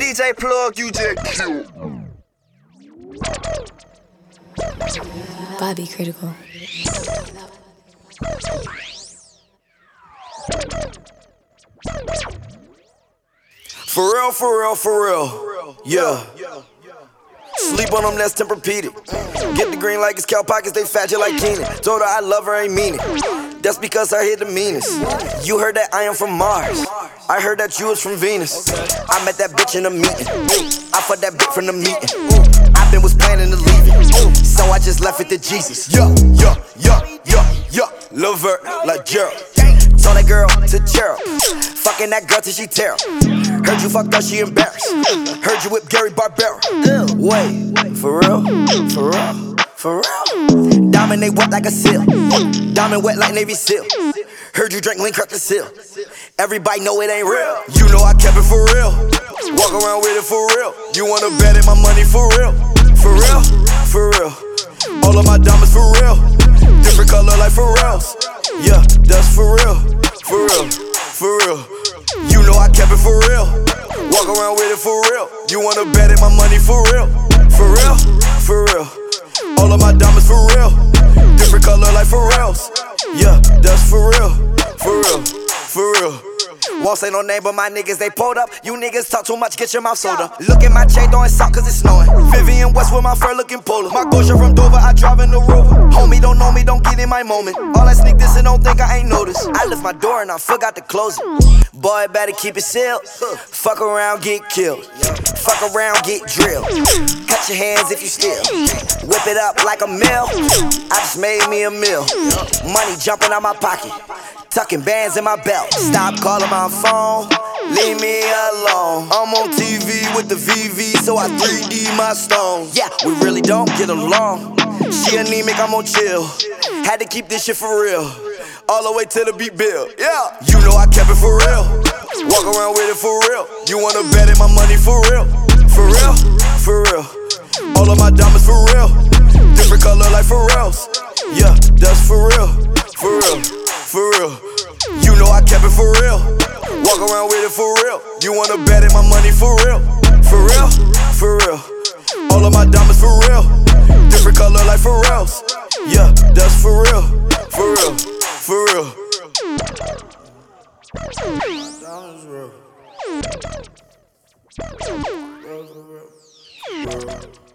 DJ Plug, you just killed. Bobby Critical. For real, for real, for real. Yeah. Sleep on them, that's Tempur-Pedic. Get the green like it's cow pockets, they fat you like Keenan. Told her I love her, ain't mean it. That's because I hit the meanest. You heard that I am from Mars. I heard that you was from Venus. I met that bitch in a meeting. I fucked that bitch from the meeting. I been was planning to leave it, so I just left it to Jesus. Yeah. Love her like Gerald. Told that girl to Gerald. Fucking that girl till she tear up. Heard you fucked up, she embarrassed. Heard you whip Gary Barbera. Wait, for real? For real? For real? Diamond they wet like a seal. Diamond wet like Navy SEAL. Heard you drink lean, crack the seal. Everybody know it ain't real. You know I kept it for real. Walk around with it for real. You wanna bet it, my money for real. For real? For real. All of my diamonds for real. Different color like Pharrell's. Yeah, that's for real. For real. For real. You know I kept it for real. Walk around with it for real. You wanna bet it, my money for real. For real? For real. All of my diamonds for real. Different color like Pharrell's. Yeah, that's for real. For real. For real. Won't say no name, but my niggas, they pulled up. You niggas talk too much, get your mouth soda. Look at my chain throwing salt cause it's snowing. Vivian West with my fur looking polar. My Gosha from Dover, I drive in the Rover. Homie don't know me, don't get in my moment. All that sneak this and don't think I ain't noticed. I left my door and I forgot to close it. Boy, better keep it sealed. Fuck around, get killed. Fuck around, get drilled. Cut your hands if you steal. Whip it up like a mill. I just made me a meal. Money jumping out my pocket. Tucking bands in my belt. Stop calling my phone. Leave me alone. I'm on TV with the VV, so I 3D my stones. Yeah, we really don't get along. She anemic, I'm on chill. Had to keep this shit for real. All the way to the beat bill. Yeah, you know I kept it for real. Walk around with it for real. You wanna bet it, my money for real. For real? For real. All of my diamonds for real. Different color like Pharrell's. Yeah, that's for real. For real. For real. You know I kept it for real. Walk around with it for real. You wanna bet it, my money for real. For real? For real. All of my diamonds for real. Different color like Pharrell's. Yeah, that's for real. For real. For real. Diamonds real.